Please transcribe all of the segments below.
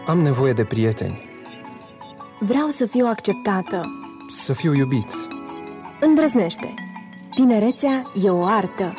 Am nevoie de prieteni. Vreau să fiu acceptată. Să fiu iubit. Îndrăznește. Tinerețea e o artă.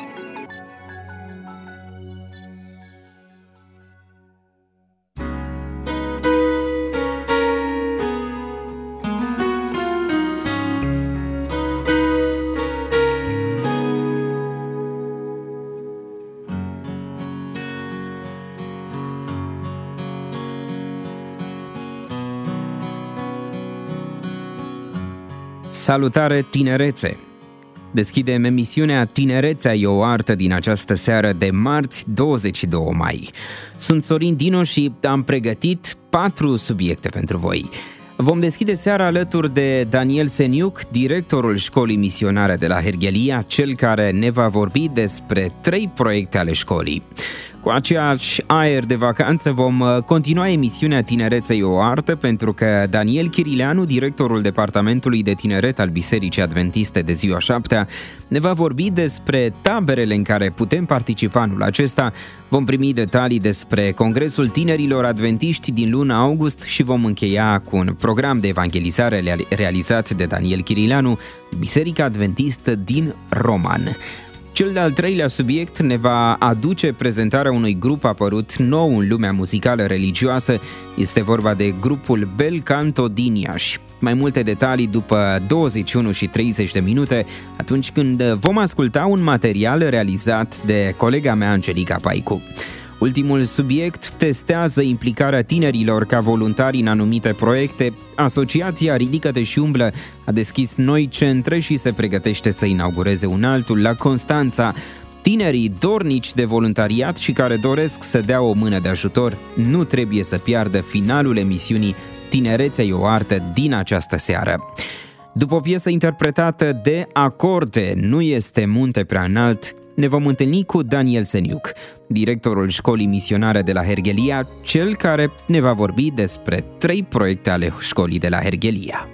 Salutare, tinerețe! Deschidem emisiunea Tinerețea e o artă din această seară de marți 22 mai. Sunt Sorin Dino și am pregătit 4 subiecte pentru voi. Vom deschide seara alături de Daniel Seniuc, directorul școlii misionare de la Herghelia, cel care ne va vorbi despre 3 proiecte ale școlii. Cu aceeași aer de vacanță vom continua emisiunea Tinereței o artă, pentru că Daniel Chirileanu, directorul Departamentului de Tineret al Bisericii Adventiste de Ziua 7-a, ne va vorbi despre taberele în care putem participa anul acesta. Vom primi detalii despre Congresul Tinerilor Adventiști din luna august și vom încheia cu un program de evangelizare realizat de Daniel Chirileanu, Biserica Adventistă din Roman. Cel de-al 3-lea subiect ne va aduce prezentarea unui grup apărut nou în lumea muzicală religioasă. Este vorba de grupul Bel Canto din Iași. Mai multe detalii după 21 și 30 de minute, atunci când vom asculta un material realizat de colega mea Angelica Paicu. Ultimul subiect testează implicarea tinerilor ca voluntari în anumite proiecte. Asociația Ridică-te și umblă a deschis noi centre și se pregătește să inaugureze un altul la Constanța. Tinerii dornici de voluntariat și care doresc să dea o mână de ajutor nu trebuie să piardă finalul emisiunii Tinerețea e o artă din această seară. După o piesă interpretată de Acorde, Nu este munte prea înalt, ne vom întâlni cu Daniel Seniuc, directorul școlii misionare de la Herghelia, cel care ne va vorbi despre 3 proiecte ale școlii de la Herghelia.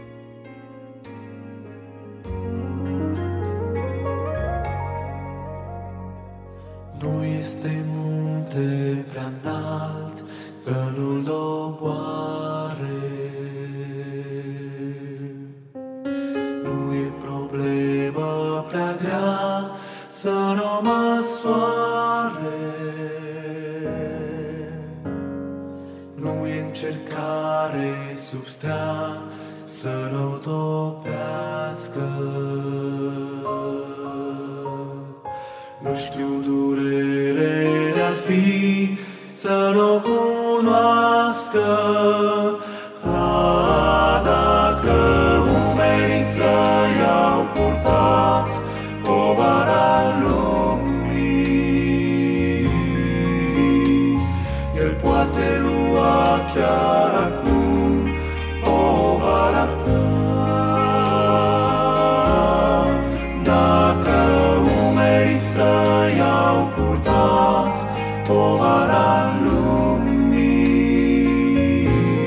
Nu este munte prea înalt să nu-l doboare. Nu e problemă prea grea să nu măsoare. Nu e încercare sub stea să nu topească. Nu știu durere de-ar fi să nu cunoască. Dacă umerii să i-au purtat povara lumii, El poate lua chiar acum povara ta. Dacă umerii să i-au purtat povara lumii,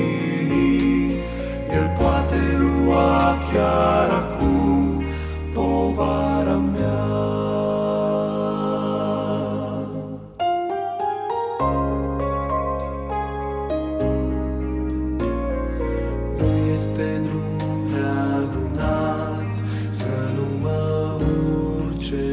El poate lua chiar acum povara mea. Nu este drum prea înalt să nu mă urce.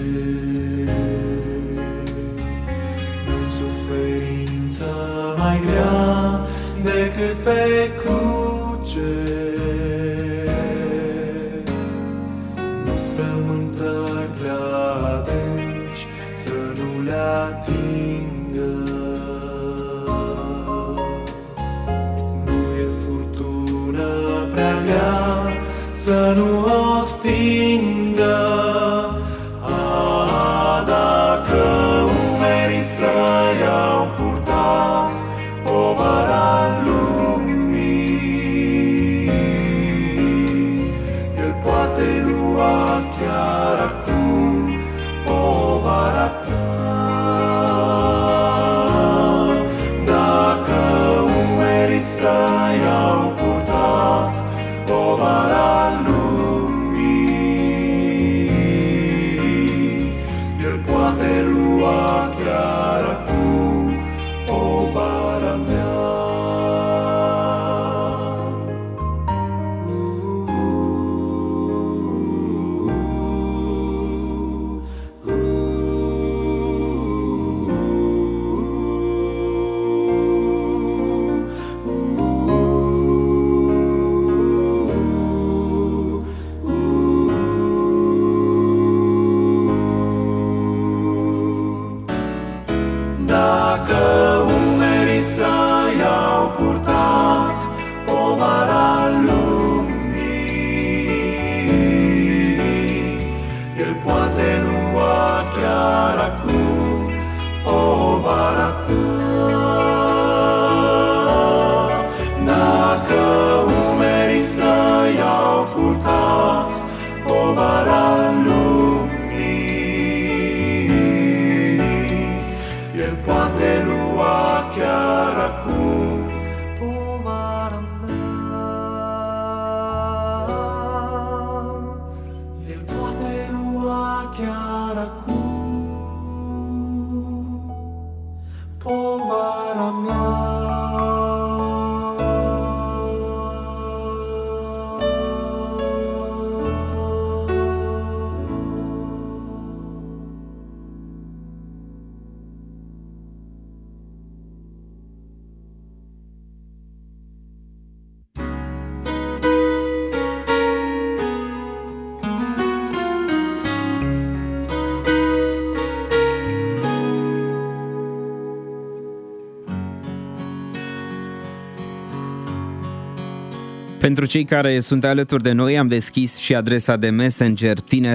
Nu-i suferință mai grea decât pe cruce. Nu-s frământări prea adânci să nu le atingă. Nu e furtună prea grea să nu o stingă. Dacă umerii să i-au purtat povara lumii, El poate lua chiar acum povara ta. Dacă umerii să i-au purtat povara lumii, Pentru cei care sunt alături de noi, am deschis și adresa de Messenger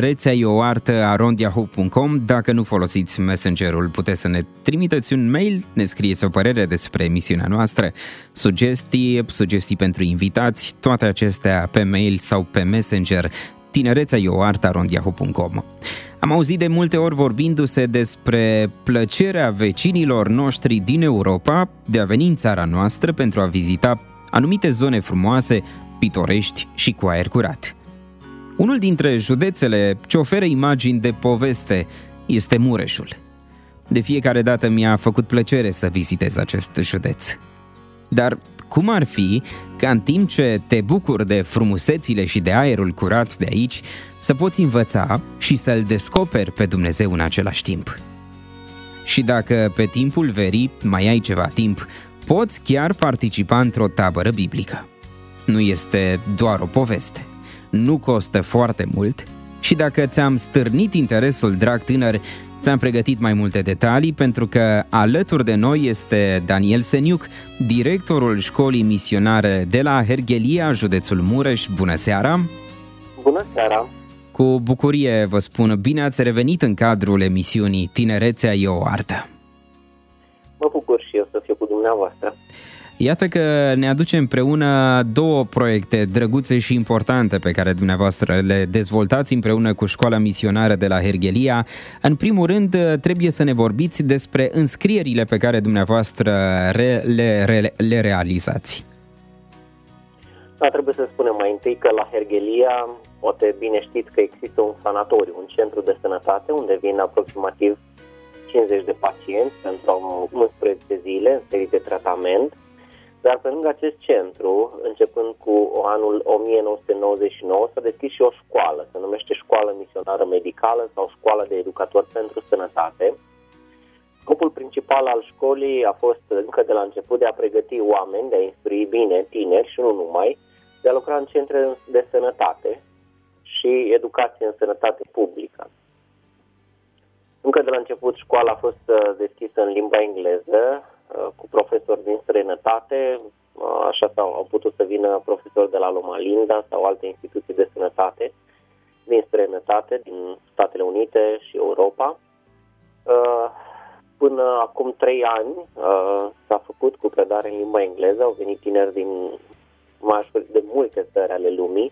tinerețeaeoartă@yahoo.com. Dacă nu folosiți Messengerul, puteți să ne trimiteți un mail, ne scrieți o părere despre emisiunea noastră, sugestii pentru invitați, toate acestea pe mail sau pe Messenger tinerețeaeoartă@yahoo.com. Am auzit de multe ori vorbindu-se despre plăcerea vecinilor noștri din Europa de a veni în țara noastră pentru a vizita anumite zone frumoase, pitorești și cu aer curat. Unul dintre județele ce oferă imagini de poveste este Mureșul. De fiecare dată mi-a făcut plăcere să vizitez acest județ. Dar cum ar fi ca în timp ce te bucuri de frumusețile și de aerul curat de aici, să poți învăța și să-L descoperi pe Dumnezeu în același timp? Și dacă pe timpul verii mai ai ceva timp, poți chiar participa într-o tabără biblică. Nu este doar o poveste, nu costă foarte mult și dacă ți-am stârnit interesul, drag tânăr, ți-am pregătit mai multe detalii pentru că alături de noi este Daniel Seniuc, directorul școlii misionare de la Herghelia, județul Mureș. Bună seara! Bună seara! Cu bucurie vă spun, bine ați revenit în cadrul emisiunii Tinerețea e o artă. Mă bucur și eu să fiu cu dumneavoastră. Iată că ne aduce împreună două proiecte drăguțe și importante pe care dumneavoastră le dezvoltați împreună cu școala misionară de la Herghelia. În primul rând, trebuie să ne vorbiți despre înscrierile pe care dumneavoastră le realizați. Da, trebuie să spunem mai întâi că la Herghelia, poate bine știți că există un sanatoriu, un centru de sănătate, unde vin aproximativ 50 de pacienți pentru 11 zile în serii de tratament. Dar pe lângă acest centru, începând cu anul 1999, s-a deschis și o școală, se numește Școală Misionară Medicală sau Școală de Educatori pentru Sănătate. Scopul principal al școlii a fost încă de la început de a pregăti oameni, de a instrui bine tineri și nu numai, de a lucra în centre de sănătate și educație în sănătate publică. Încă de la început școala a fost deschisă în limba engleză, cu profesori din străinătate, așa au putut să vină profesori de la Loma Linda sau alte instituții de sănătate din străinătate, din Statele Unite și Europa. Până acum 3 ani s-a făcut cu predare în limba engleză, au venit tineri de multe țări ale lumii.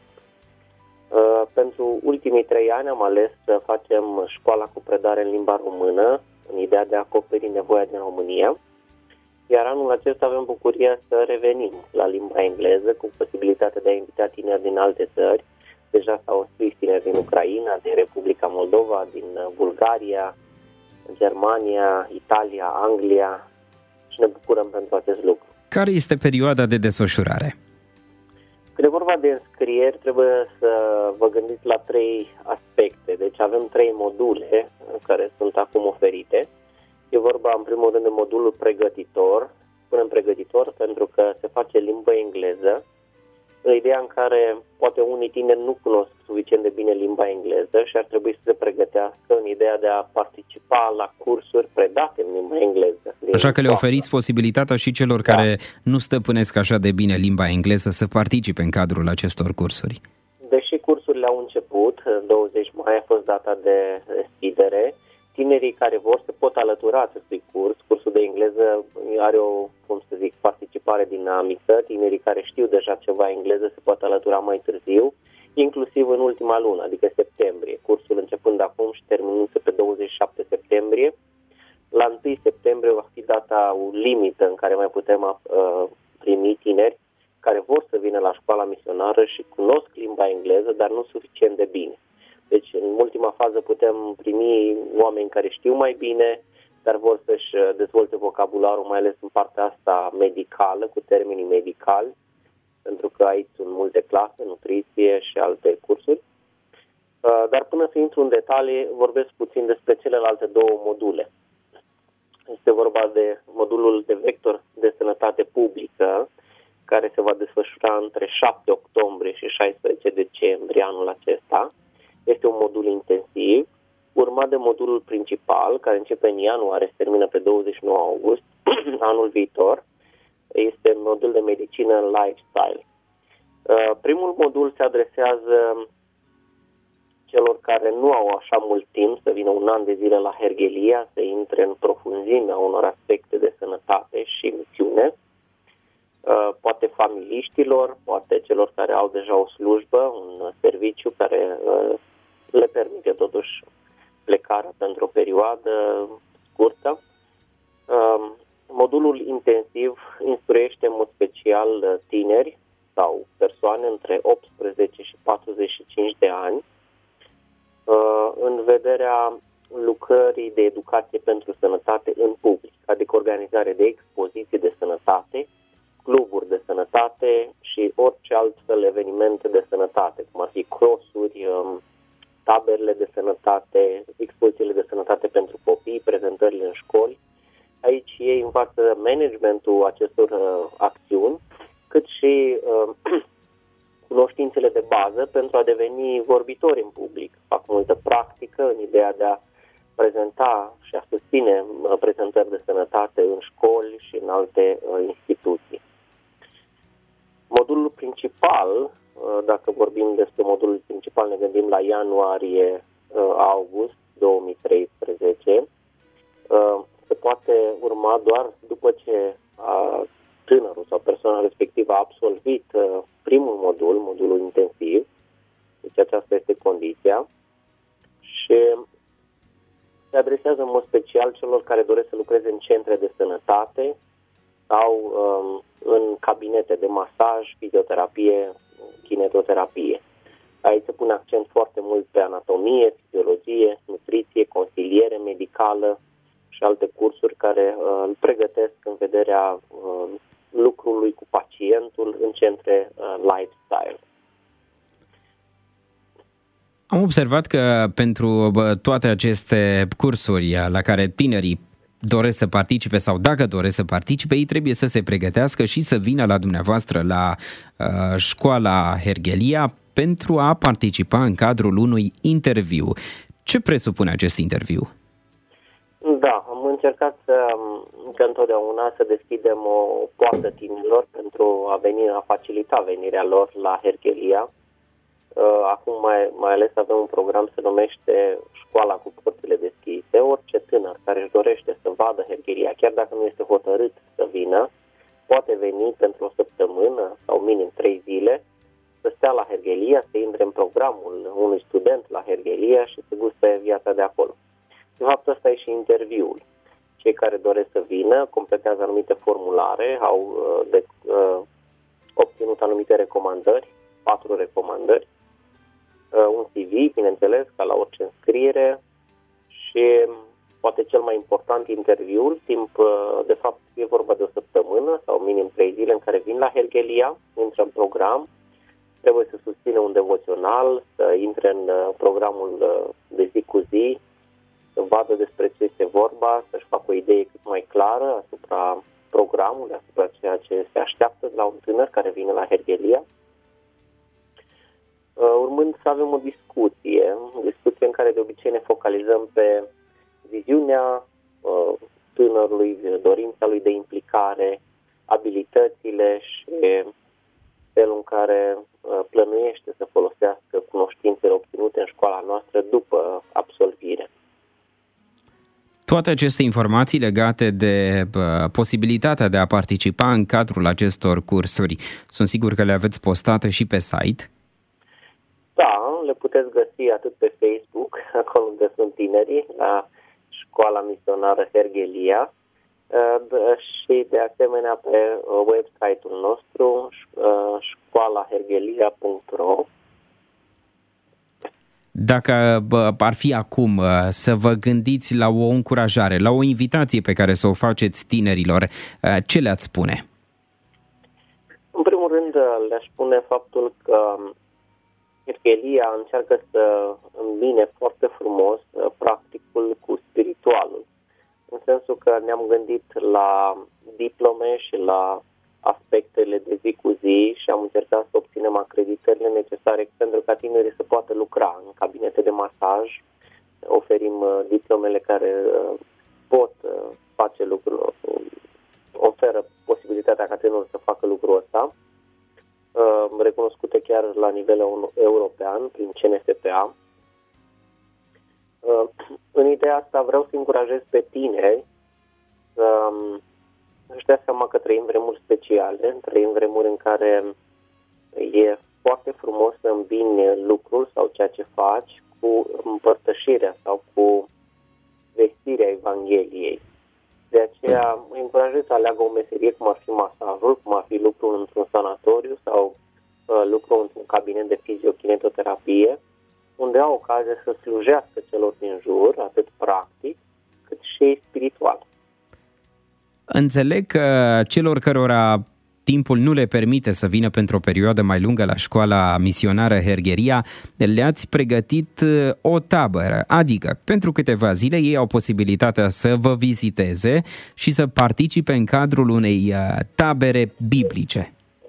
Pentru ultimii 3 ani am ales să facem școala cu predare în limba română, în ideea de a acoperi nevoia din România. Iar anul acesta avem bucuria să revenim la limba engleză cu posibilitatea de a invita tineri din alte țări. Deja s-au înscris tineri din Ucraina, din Republica Moldova, din Bulgaria, Germania, Italia, Anglia și ne bucurăm pentru acest lucru. Care este perioada de desfășurare? Când e vorba de înscrieri, trebuie să vă gândiți la 3 aspecte. Deci avem 3 module care sunt acum oferite. E vorba, în primul rând, de modulul pregătitor. Spunem pregătitor pentru că se face limbă engleză, în ideea în care poate unii tineri nu cunosc suficient de bine limba engleză și ar trebui să se pregătească în ideea de a participa la cursuri predate în limba engleză. Așa că le oferiți posibilitatea și celor care nu stăpânesc așa de bine limba engleză să participe în cadrul acestor cursuri. Deși cursurile au început, 20 mai a fost data de deschidere, tinerii care vor se pot alătura acestui curs. Cursul de engleză are o, participare dinamică. Tinerii care știu deja ceva engleză se pot alătura mai târziu, inclusiv în ultima lună, adică septembrie. Cursul începând acum și terminându-se pe 27 septembrie. La 1 septembrie va fi data limită în care mai putem primi tineri care vor să vină la școala misionară și cunosc limba engleză, dar nu suficient de bine. Deci, în ultima fază putem primi oameni care știu mai bine, dar vor să-și dezvolte vocabularul, mai ales în partea asta medicală, cu termenii medicali, pentru că aici sunt multe clase, nutriție și alte cursuri. Dar până să intru în detalii, vorbesc puțin despre celelalte 2 module. Este vorba de modulul de vector de sănătate publică, care se va desfășura între 7 octombrie și 16 decembrie anul acesta. Este un modul intensiv, urmat de modulul principal, care începe în ianuarie și termină pe 29 august anul viitor. Este modul de medicină lifestyle. Primul modul se adresează celor care nu au așa mult timp să vină un an de zile la Herghelia, să intre în profunzimea unor aspecte de sănătate și misiune, poate familiștilor, poate celor care au deja o slujbă, un serviciu care le permite totuși plecarea pentru o perioadă scurtă. Modulul intensiv instruiește în mod special tineri sau persoane între 18 și 45 de ani în vederea lucrării de educație pentru sănătate în public, adică organizare de expoziții de sănătate, cluburi de sănătate și orice altfel evenimente de sănătate, cum ar fi crossuri, taberele de sănătate, expozițiile de sănătate pentru copii, prezentările în școli. Aici ei învață managementul acestor acțiuni, cât și cunoștințele de bază pentru a deveni vorbitori în public. Fac multă practică în ideea de a prezenta și a susține prezentări de sănătate în școli și în alte instituții. Modulul principal, dacă vorbim despre modulul principal, ne gândim la ianuarie-august 2013, se poate urma doar după ce tânărul sau persoana respectivă a absolvit primul modul, modulul intensiv, deci aceasta este condiția, și se adresează în mod special celor care doresc să lucreze în centre de sănătate sau în cabinete de masaj, fizioterapie, kinetoterapie. Aici se pune accent foarte mult pe anatomie, fiziologie, nutriție, consiliere medicală și alte cursuri care îl pregătesc în vederea lucrului cu pacientul în centre lifestyle. Am observat că pentru toate aceste cursuri la care tinerii doresc să participe sau dacă doresc să participe, ei trebuie să se pregătească și să vină la dumneavoastră la școala Herghelia pentru a participa în cadrul unui interviu. Ce presupune acest interviu? Da, am încercat că întotdeauna să deschidem o poartă tinerilor pentru a facilita venirea lor la Herghelia. Acum mai ales avem un program se numește Școala cu porțile deschise. Orice tânăr care își dorește să vadă Herghelia, chiar dacă nu este hotărât să vină, poate veni pentru o săptămână sau minim 3 zile, să stea la Herghelia, să intre în programul unui student la Herghelia și să guste viața de acolo. De fapt, ăsta e și interviul. Cei care doresc să vină completează anumite formulare, au obținut anumite recomandări, 4 recomandări, un CV, bineînțeles, ca la orice înscriere, și poate cel mai important, interviul, de fapt e vorba de o săptămână sau minim 3 zile în care vin la Herghelia, intră în program, trebuie să susțină un devoțional, să intre în programul de zi cu zi, să vadă despre ce este vorba, să-și facă o idee cât mai clară asupra programului, asupra ceea ce se așteaptă de la un tânăr care vine la Herghelia. Urmând să avem o discuție în care de obicei ne focalizăm pe viziunea tânărului, dorința lui de implicare, abilitățile și felul în care plănuiește să folosească cunoștințele obținute în școala noastră după absolvire. Toate aceste informații legate de posibilitatea de a participa în cadrul acestor cursuri, sunt sigur că le aveți postate și pe site? Da, le puteți găsi atât pe Facebook, acolo unde sunt tinerii, la Școala Misionară Herghelia, și de asemenea pe website-ul nostru, școalaherghelia.ro. Dacă ar fi acum să vă gândiți la o încurajare, la o invitație pe care să o faceți tinerilor, ce le-ați spune? În primul rând, le-aș spune faptul că Herghelia încearcă să îmbine foarte frumos practicul cu spiritualul. În sensul că ne-am gândit la diplome și la aspectele de zi cu zi și am încercat să obținem acreditările necesare pentru ca tinerii să poată lucra în cabinete de masaj. Oferim diplomele care pot face lucrul, oferă posibilitatea ca tânărul să facă lucrul ăsta. recunoscute chiar la nivel european, prin CNSPA. În ideea asta vreau să încurajez pe tineri să își dea seama că trăim vremuri speciale, trăim vremuri în care e foarte frumos să îmbini lucrul sau ceea ce faci cu împărtășirea sau cu vestirea Evangheliei. De aceea îi încurajez să aleagă o meserie cum ar fi masajul, cum ar fi lucru într-un sanatoriu sau lucru într-un cabinet de fiziokinetoterapie, unde au ocazia să slujească celor din jur, atât practic, cât și spiritual. Înțeleg că celor cărora timpul nu le permite să vină pentru o perioadă mai lungă la școala misionară Hergheria, le-ați pregătit o tabără, adică pentru câteva zile ei au posibilitatea să vă viziteze și să participe în cadrul unei tabere biblice.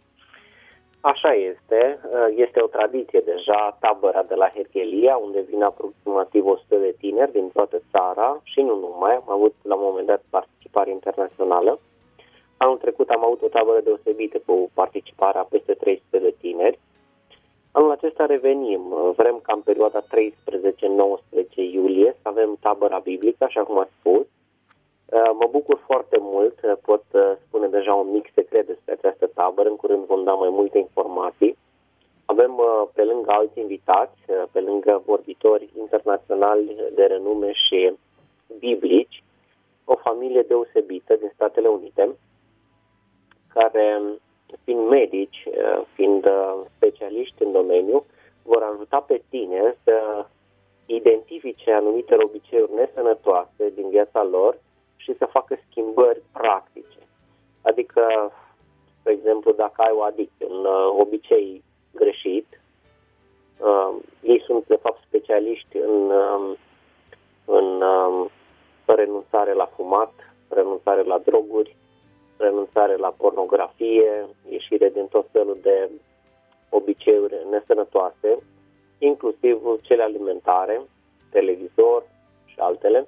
Așa este. Este o tradiție deja tabăra de la Herghelia, unde vin aproximativ 100 de tineri din toată țara și nu numai. Am avut la un moment dat participare internațională. Anul trecut am avut o tabără deosebită cu participarea peste 300 de tineri. Anul acesta revenim. Vrem ca în perioada 13-19 iulie să avem tabăra biblică, așa cum ați spus. Mă bucur foarte mult, pot spune deja un mic secret despre această tabără, în curând vom da mai multe informații. Avem pe lângă alți invitați, pe lângă vorbitori internaționali de renume și biblici, o familie deosebită din Statele Unite, care, fiind medici, fiind specialiști în domeniu, vor ajuta pe tineri să identifice anumite obiceiuri nesănătoase din viața lor și să facă schimbări practice. Adică, de exemplu, dacă ai o adicție, un obicei greșit, ei sunt, de fapt, specialiști în renunțare la fumat, renunțare la droguri, renunțare la pornografie, ieșire din tot felul de obiceiuri nesănătoase, inclusiv cele alimentare, televizor și altele.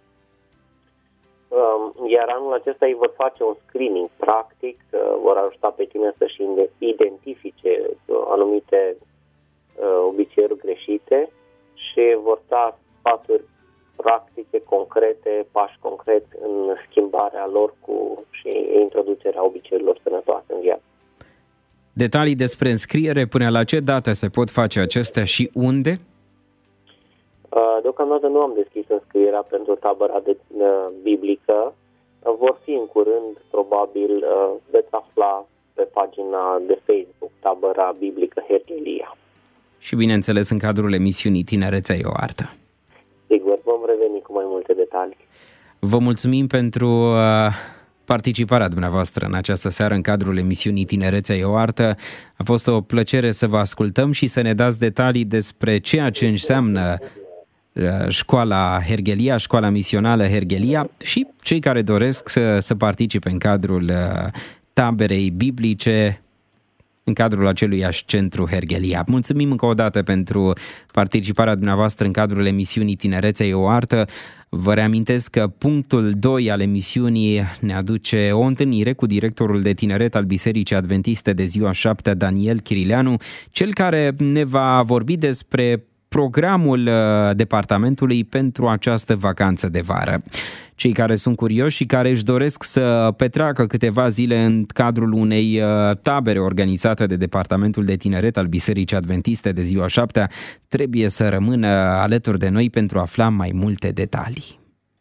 Iar anul acesta ei vor face un screening practic, vor ajuta pe tine să-și identifice anumite obiceiuri greșite și vor da sfaturi practice, concrete, pași concreți în schimbarea lor și introducerea obiceiurilor sănătoase în viață. Detalii despre înscriere, până la ce dată se pot face acestea și unde? Deocamdată nu am deschis înscrierea pentru tabăra biblică. Vor fi în curând, probabil, veți afla pe pagina de Facebook, tabăra biblică Herghelia. Și bineînțeles în cadrul emisiunii Tinerețea e o artă. Sigur, vom reveni cu mai multe detalii. Vă mulțumim pentru participarea dumneavoastră în această seară în cadrul emisiunii Tinerețea e o artă. A fost o plăcere să vă ascultăm și să ne dați detalii despre ceea ce înseamnă școala Herghelia, școala misională Herghelia și cei care doresc să participe în cadrul taberei biblice în cadrul aceluiași centru Herghelia. Mulțumim încă o dată pentru participarea dumneavoastră în cadrul emisiunii Tinerețea e o artă. Vă reamintesc că punctul 2 al emisiunii ne aduce o întâlnire cu directorul de tineret al Bisericii Adventiste de Ziua 7, Daniel Chirileanu, cel care ne va vorbi despre programul departamentului pentru această vacanță de vară. Cei care sunt curioși și care își doresc să petreacă câteva zile în cadrul unei tabere organizate de Departamentul de Tineret al Bisericii Adventiste de Ziua 7 trebuie să rămână alături de noi pentru a afla mai multe detalii.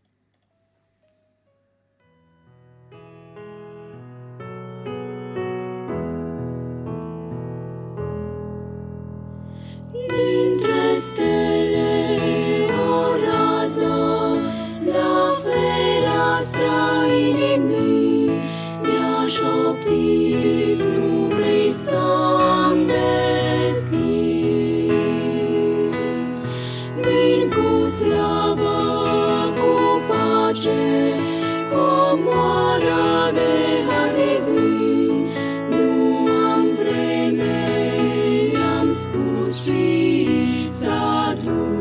Dintre stele o rază la fereastra inimii mi-a șoptit, nu vrei să-mi deschizi. Vin cu slavă, cu pace, comoara de har divin, nu am vreme, i-am spus și s-a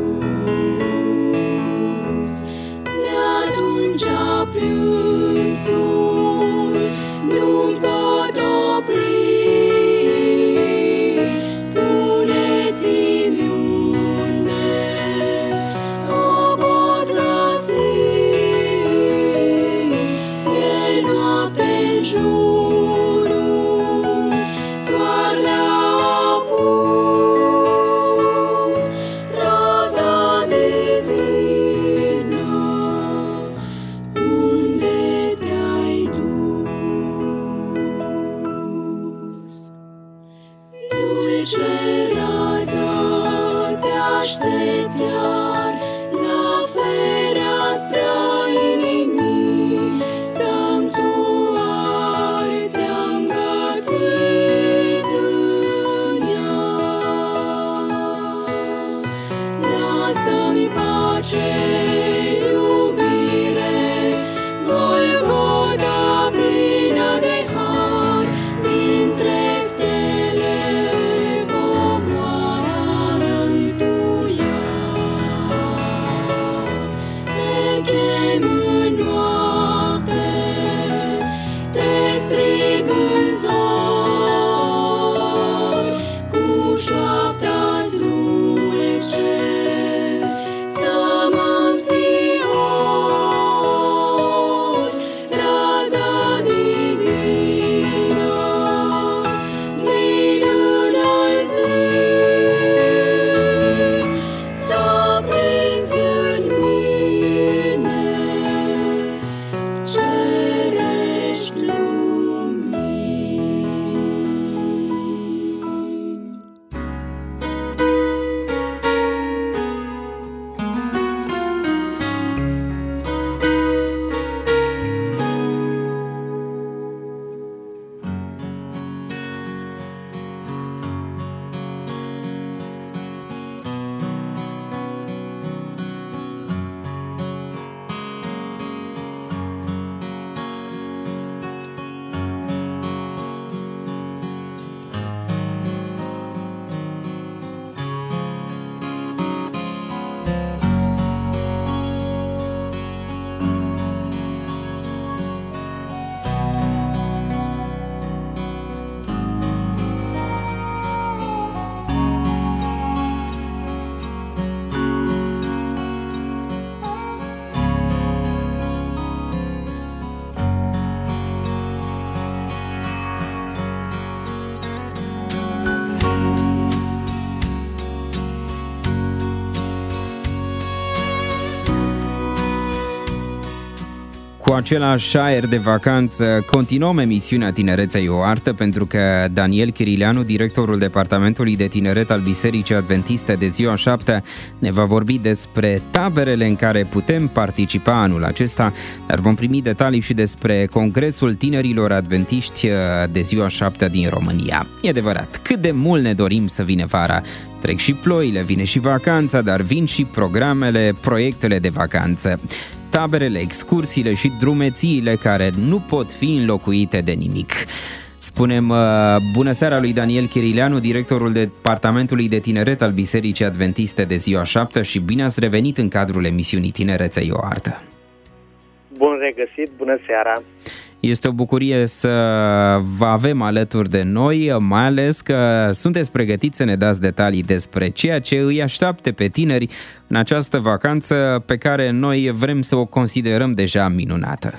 dus. De atunci a plânsul, nu-mi pot opri ce raza te aștept iar la fereastra inimii, sanctuar ți-am gătit în ea. Lasă-mi pace, iubire, Golgota plină de har, dintre stele coboară-l tu iar. Te chem în noapte, te strig în zori, cu șoapta-ți dulce să mă înfiori. Raza divină din înălțimi s-a prins în mine, cerești lumini. Cu același aer de vacanță continuăm emisiunea Tinerețea e o artă, pentru că Daniel Chirileanu, directorul Departamentului de Tineret al Bisericii Adventiste de Ziua 7, ne va vorbi despre taberele în care putem participa anul acesta, dar vom primi detalii și despre Congresul Tinerilor Adventiști de Ziua 7 din România. E adevărat, cât de mult ne dorim să vină vara. Trec și ploile, vine și vacanța, dar vin și programele, proiectele de vacanță. Taberele, excursiile și drumețiile care nu pot fi înlocuite de nimic. Spunem bună seara lui Daniel Chirileanu, directorul Departamentului de Tineret al Bisericii Adventiste de Ziua 7, și bine ați revenit în cadrul emisiunii Tinerețea e o artă. Bun regăsit, bună seara! Este o bucurie să vă avem alături de noi, mai ales că sunteți pregătiți să ne dați detalii despre ceea ce îi așteaptă pe tineri în această vacanță pe care noi vrem să o considerăm deja minunată.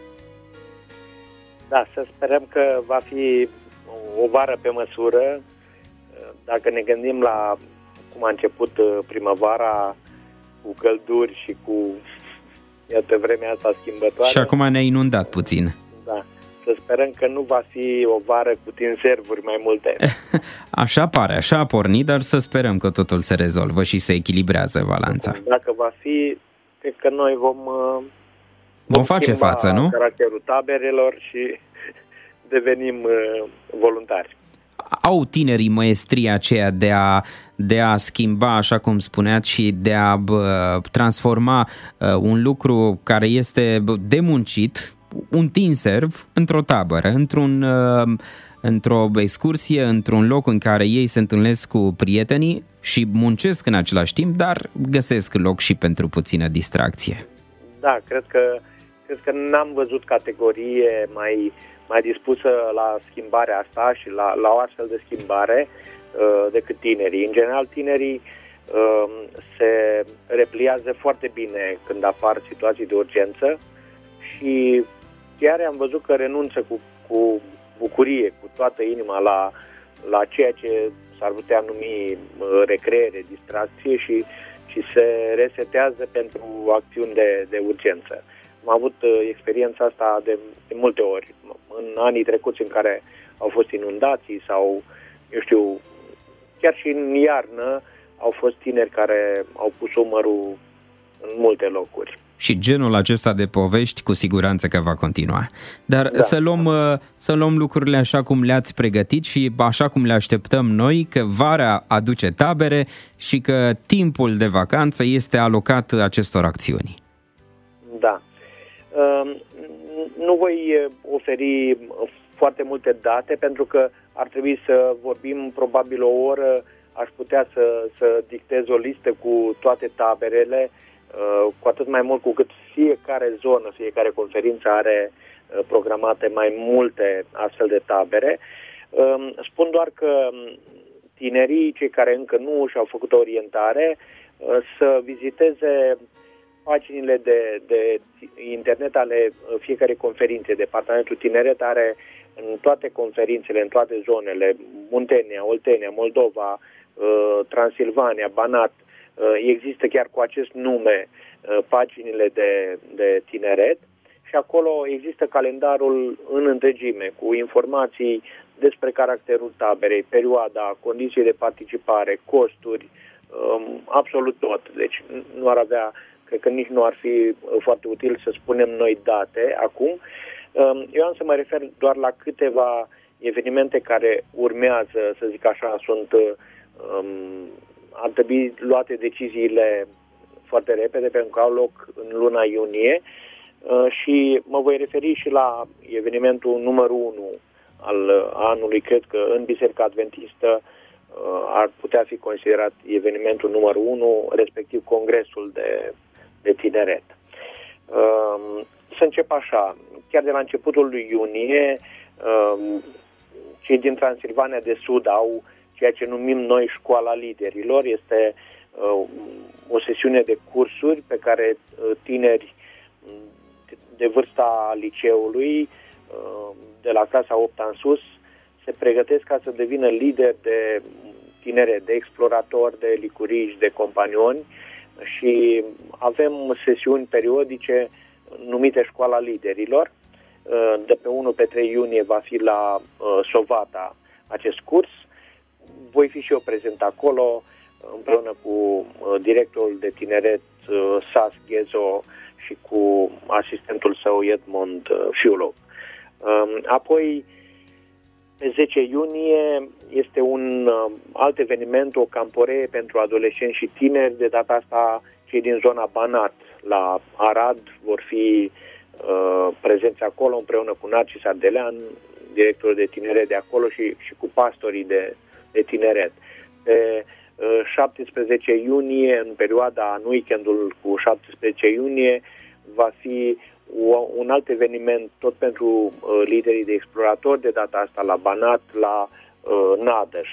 Da, să sperăm că va fi o vară pe măsură. Dacă ne gândim la cum a început primăvara, cu călduri și cu, iată, vremea asta schimbătoare. Și acum ne-a inundat puțin. Da, să sperăm că nu va fi o vară cu tinservuri mai multe. Așa pare, așa a pornit, dar să sperăm că totul se rezolvă și se echilibrează balanța. Dacă va fi, cred că noi vom face față, nu? Caracterul taberelor și devenim voluntari. Au tinerii măestria aceea de a schimba, așa cum spuneați, și de a transforma un lucru care este de muncit, un tinserv, într-o tabără, într-o excursie, într-un loc în care ei se întâlnesc cu prietenii și muncesc în același timp, dar găsesc loc și pentru puțină distracție. Da, cred că n-am văzut categorie mai dispusă la schimbarea asta și la o astfel de schimbare decât tinerii. În general, tinerii se repliază foarte bine când apar situații de urgență și chiar am văzut că renunță cu bucurie, cu toată inima la ceea ce s-ar putea numi recreere, distracție și se resetează pentru acțiuni de urgență. Am avut experiența asta de multe ori, în anii trecuți în care au fost inundații sau, eu știu, chiar și în iarnă au fost tineri care au pus umărul în multe locuri. Și genul acesta de povești cu siguranță că va continua. Dar să luăm lucrurile așa cum le-ați pregătit și așa cum le așteptăm noi, că vara aduce tabere și că timpul de vacanță este alocat acestor acțiuni. Da. Nu voi oferi foarte multe date pentru că ar trebui să vorbim probabil o oră. Aș putea să dictez o listă cu toate taberele, cu atât mai mult cu cât fiecare zonă, fiecare conferință are programate mai multe astfel de tabere. Spun doar că tinerii, cei care încă nu și-au făcut o orientare, să viziteze paginile de internet ale fiecare conferințe. Departamentul Tineret are în toate conferințele, în toate zonele, Muntenia, Oltenia, Moldova, Transilvania, Banat, există chiar cu acest nume paginile de tineret și acolo există calendarul în întregime, cu informații despre caracterul taberei, perioada, condiții de participare, costuri, absolut tot. Deci nu ar avea, cred că nici nu ar fi foarte util să spunem noi date acum. Eu am să mă refer doar la câteva evenimente care urmează, să zic așa, ar trebui luate deciziile foarte repede pentru că au loc în luna iunie și mă voi referi și la evenimentul numărul 1 al anului. Cred că în Biserica Adventistă ar putea fi considerat evenimentul numărul 1, respectiv Congresul de Tineret. Să încep așa, chiar de la începutul lui iunie, cei din Transilvania de Sud au ceea ce numim noi Școala Liderilor. Este o sesiune de cursuri pe care tineri de vârsta liceului, de la clasa 8 în sus, se pregătesc ca să devină lideri de tineret, de exploratori, de licuriși, de companioni și avem sesiuni periodice numite Școala Liderilor. De pe 1 pe 3 iunie va fi la Sovata acest curs. Voi fi și eu prezent acolo împreună cu directorul de tineret Sas Ghezo și cu asistentul său Edmond Fiulov. Apoi, pe 10 iunie este un alt eveniment, o camporee pentru adolescenți și tineri. De data asta, cei din zona Banat, la Arad, vor fi prezenți acolo împreună cu Narcis Ardelean, directorul de tineret de acolo și cu pastorii de tineret. Pe 17 iunie, în perioada, în weekendul cu 17 iunie, va fi un alt eveniment tot pentru liderii de exploratori, de data asta la Banat, la Nadăș.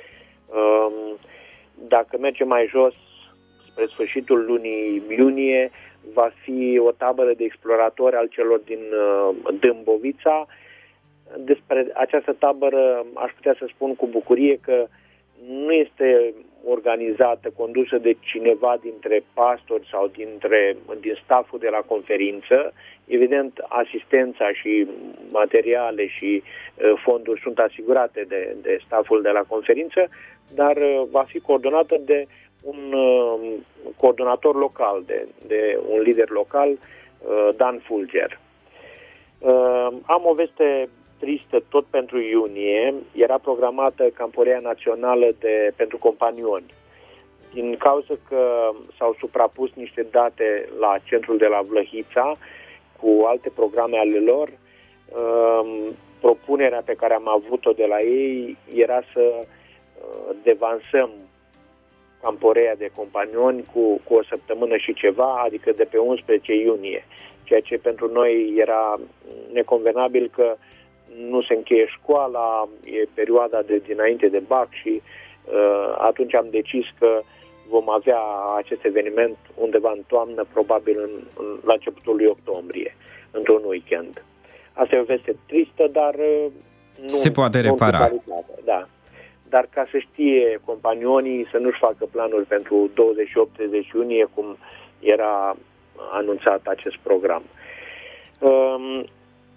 Dacă mergem mai jos, spre sfârșitul lunii iunie, va fi o tabără de exploratori al celor din Dâmbovița. Despre această tabără aș putea să spun cu bucurie că nu este organizată, condusă de cineva dintre pastori sau din stafful de la conferință. Evident, asistența și materiale și fonduri sunt asigurate de stafful de la conferință, dar va fi coordonată de un coordonator local, de un lider local, Dan Fulger. Am o veste tristă tot pentru iunie. Era programată Camporea Națională pentru companioni. Din cauza că s-au suprapus niște date la centrul de la Vlăhița cu alte programe ale lor, propunerea pe care am avut-o de la ei era să devansăm Camporea de companioni cu o săptămână și ceva, adică de pe 11 iunie, ceea ce pentru noi era neconvenabil că nu se încheie școala, e perioada de dinainte de BAC și atunci am decis că vom avea acest eveniment undeva în toamnă, probabil la începutul lui octombrie, într-un weekend. Asta e o veste tristă, dar nu se poate repara. Da. Dar ca să știe companionii să nu-și facă planuri pentru 28-30 iunie, cum era anunțat acest program.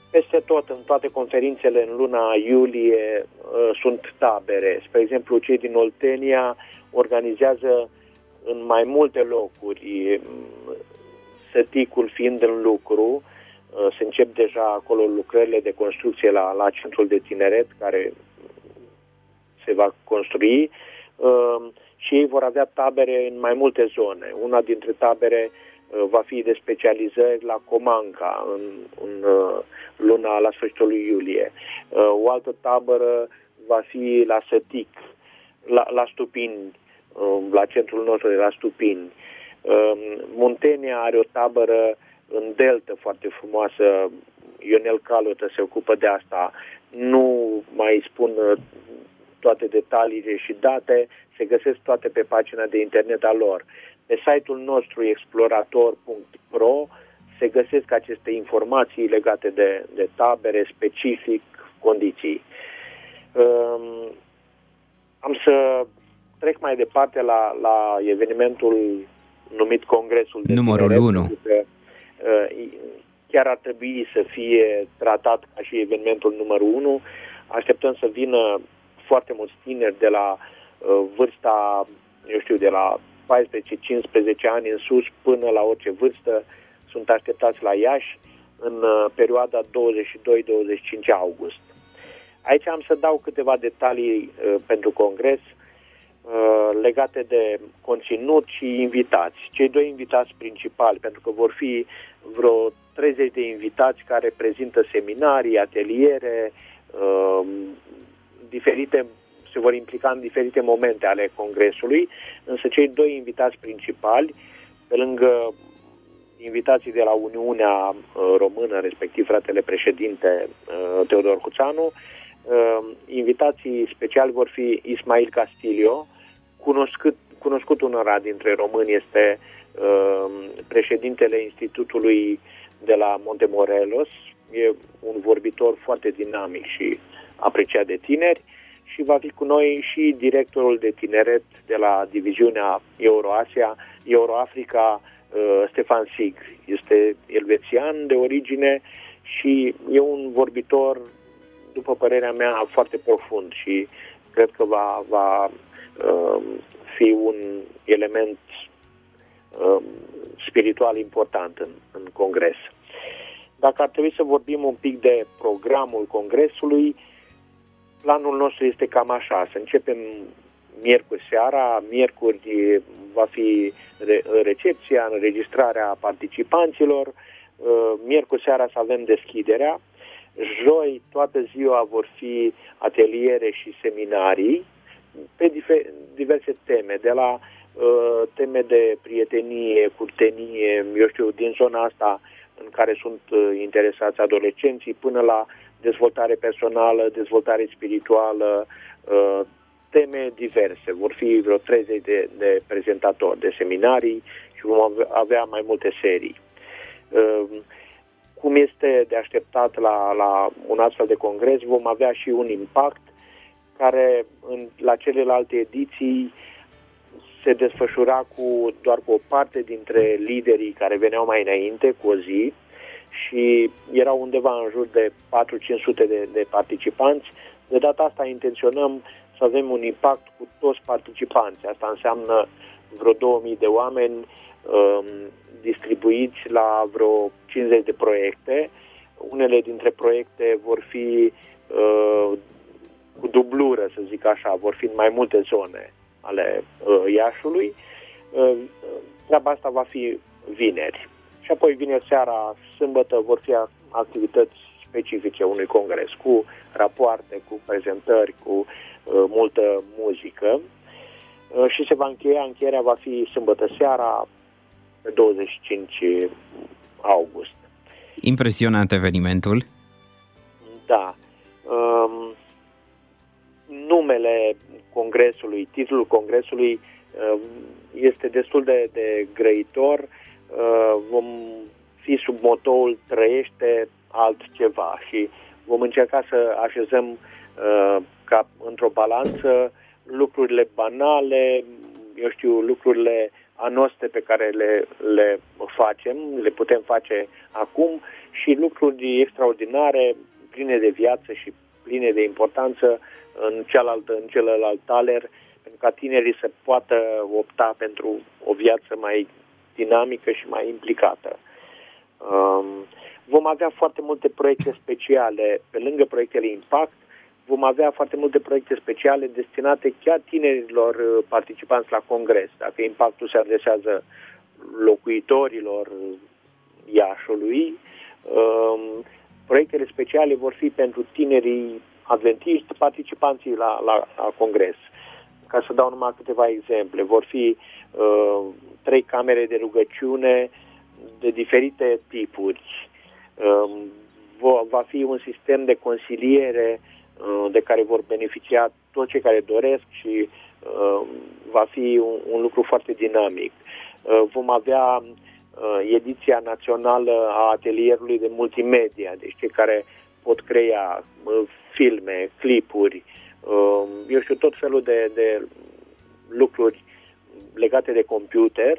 peste tot, în toate conferințele în luna iulie sunt tabere. Spre exemplu, cei din Oltenia organizează în mai multe locuri, săticul fiind în lucru. Se încep deja acolo lucrările de construcție la centrul de tineret care se va construi și ei vor avea tabere în mai multe zone. Una dintre tabere va fi de specializări la Comanca în la sfârșitul lui iulie. O altă tabără va fi la Sătic, la Stupini, la centrul nostru de la Stupini. Muntenia are o tabără în Delta foarte frumoasă, Ionel Calotă se ocupă de asta. Nu mai spun toate detaliile și date, se găsesc toate pe pagina de internet a lor. Pe site-ul nostru explorator.ro se găsesc aceste informații legate de tabere, specific, condiții. Am să trec mai departe la evenimentul numit Congresul de numărul Tineret, 1. Chiar ar trebui să fie tratat ca și evenimentul numărul 1. Așteptăm să vină foarte mulți tineri de la vârsta, de la 14-15 ani în sus până la orice vârstă. Sunt așteptați la Iași în perioada 22-25 august. Aici am să dau câteva detalii pentru congres legate de conținut și invitați. Cei doi invitați principali, pentru că vor fi vreo 30 de invitați care prezintă seminarii, ateliere, diferite, se vor implica în diferite momente ale congresului, însă cei doi invitați principali, pe lângă invitații de la Uniunea Română, respectiv fratele președinte Teodor Cuțanu, invitații speciali vor fi Ismail Castilio, cunoscut unora dintre români, este președintele Institutului de la Montemorelos, e un vorbitor foarte dinamic și apreciat de tineri, și va fi cu noi și directorul de tineret de la diviziunea Euroafrica, Stefan Sig. Este elvețian de origine și e un vorbitor, după părerea mea, foarte profund și cred că va fi un element spiritual important în congres. Dacă ar trebui să vorbim un pic de programul congresului, planul nostru este cam așa. Să începem miercuri seara, miercuri va fi recepția, înregistrarea participanților, miercuri seara să avem deschiderea, joi toată ziua vor fi ateliere și seminarii pe diverse teme, de la teme de prietenie, curtenie, din zona asta în care sunt interesați adolescenții, până la dezvoltare personală, dezvoltare spirituală, teme diverse. Vor fi vreo 30 de prezentatori de seminarii și vom avea mai multe serii. Cum este de așteptat la un astfel de congres, vom avea și un impact care la celelalte ediții se desfășura doar cu o parte dintre liderii care veneau mai înainte, cu o zi, și erau undeva în jur de 400-500 de participanți. De data asta intenționăm să avem un impact cu toți participanții. Asta înseamnă vreo 2000 de oameni distribuiți la vreo 50 de proiecte. Unele dintre proiecte vor fi cu dublură, să zic așa, vor fi în mai multe zone ale Iașului. Treaba asta va fi vineri. Și apoi vineri seara, sâmbătă, vor fi activități specifice unui congres, cu rapoarte, cu prezentări, cu multă muzică. Și se va încheia, încheierea va fi sâmbătă seara, pe 25 august. Impresionant evenimentul. Da. Numele congresului, titlul congresului este destul de grăitor. Vom fi sub motoul Trăiește altceva și vom încerca să așezăm ca într-o balanță lucrurile banale, lucrurile anoste pe care le facem, le putem face acum și lucruri extraordinare, pline de viață și pline de importanță în celălalt taler, pentru ca tinerii să poată opta pentru o viață mai dinamică și mai implicată. Vom avea foarte multe proiecte speciale, pe lângă proiectele Impact, vom avea foarte multe proiecte speciale destinate chiar tinerilor participanți la congres. Dacă Impactul se adresează locuitorilor Iașului, proiectele speciale vor fi pentru tinerii adventiști, participanții la congres. Ca să dau numai câteva exemple, vor fi 3 camere de rugăciune de diferite tipuri. Va fi un sistem de consiliere de care vor beneficia toți cei care doresc și va fi un lucru foarte dinamic. Vom avea ediția națională a atelierului de multimedia, deci cei care pot crea filme, clipuri, eu știu, tot felul de lucruri legate de computer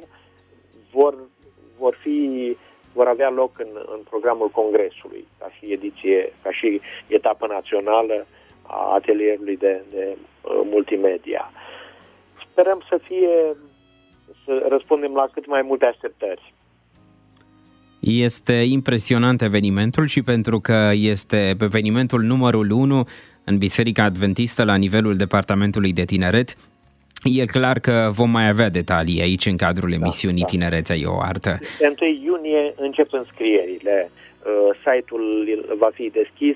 vor avea loc în programul congresului, ca și etapă națională a atelierului de multimedia. Sperăm să răspundem la cât mai multe așteptări. Este impresionant evenimentul și pentru că este evenimentul numărul 1 în Biserica Adventistă la nivelul Departamentului de Tineret, e clar că vom mai avea detalii aici în cadrul emisiunii Tinerețea e o artă. Pe 1 iunie încep înscrierile. Site-ul va fi deschis,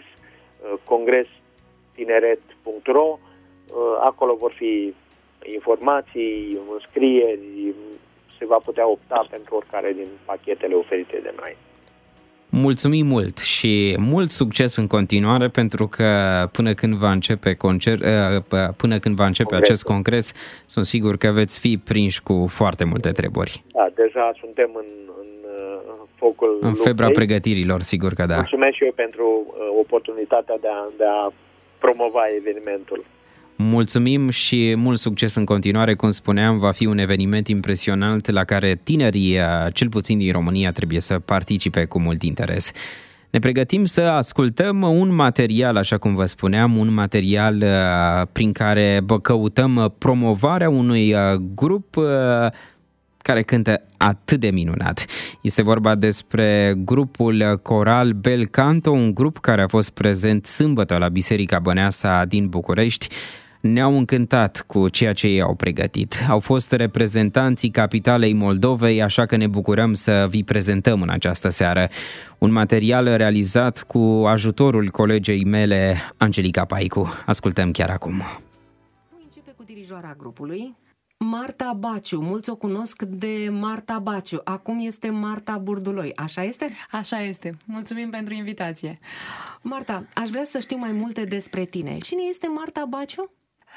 congrestineret.ro. Acolo vor fi informații, înscrieri, se va putea opta pentru oricare din pachetele oferite de noi. Mulțumim mult și mult succes în continuare, pentru că până când va începe acest congres, sunt sigur că veți fi prinși cu foarte multe treburi. Da, deja suntem în focul în febra pregătirilor, sigur că da. Mulțumesc și eu pentru oportunitatea de a promova evenimentul. Mulțumim și mult succes în continuare. Cum spuneam, va fi un eveniment impresionant la care tinerii, cel puțin din România, trebuie să participe cu mult interes. Ne pregătim să ascultăm un material, așa cum vă spuneam, un material prin care căutăm promovarea unui grup care cântă atât de minunat. Este vorba despre grupul coral Bel Canto, un grup care a fost prezent sâmbătă la Biserica Băneasa din București. Ne-au încântat cu ceea ce ei au pregătit. Au fost reprezentanții capitalei Moldovei, așa că ne bucurăm să vi prezentăm în această seară un material realizat cu ajutorul colegei mele, Angelica Paicu. Ascultăm chiar acum. Începe cu dirijoara grupului, Marta Baciu. Mulți o cunosc de Marta Baciu. Acum este Marta Burduloi. Așa este? Așa este. Mulțumim pentru invitație. Marta, aș vrea să știu mai multe despre tine. Cine este Marta Baciu?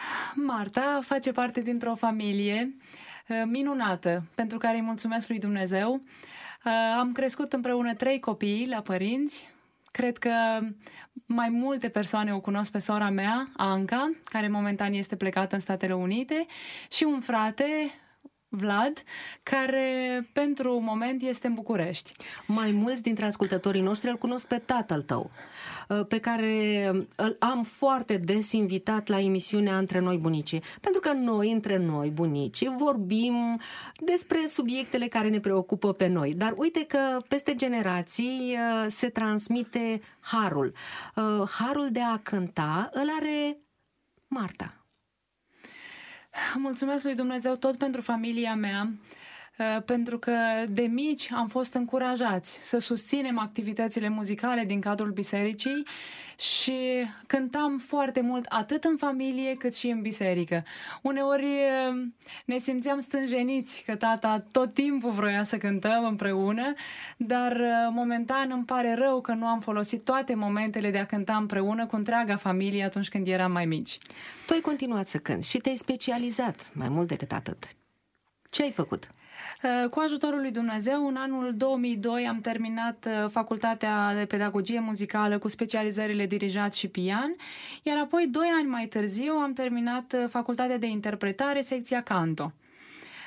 Marta face parte dintr-o familie minunată, pentru care îi mulțumesc lui Dumnezeu. Am crescut împreună 3 copii la părinți. Cred că mai multe persoane o cunosc pe sora mea, Anca, care momentan este plecată în Statele Unite, și un frate, Vlad, care pentru moment este în București. Mai mulți dintre ascultătorii noștri îl cunosc pe tatăl tău, pe care îl am foarte des invitat la emisiunea Între Noi Bunicii, pentru că noi, între noi bunicii, vorbim despre subiectele care ne preocupă pe noi. Dar uite că peste generații se transmite harul. Harul de a cânta îl are Marta. Mulțumesc lui Dumnezeu tot pentru familia mea, pentru că de mici am fost încurajați să susținem activitățile muzicale din cadrul bisericii și cântam foarte mult atât în familie cât și în biserică. Uneori ne simțeam stânjeniți că tata tot timpul vroia să cântăm împreună, dar momentan îmi pare rău că nu am folosit toate momentele de a cânta împreună cu întreaga familie atunci când eram mai mici. Tu ai continuat să cânți și te-ai specializat mai mult decât atât. Ce ai făcut? Cu ajutorul lui Dumnezeu, în anul 2002 am terminat facultatea de pedagogie muzicală cu specializările dirijat și pian, iar apoi 2 ani mai târziu am terminat facultatea de interpretare, secția canto.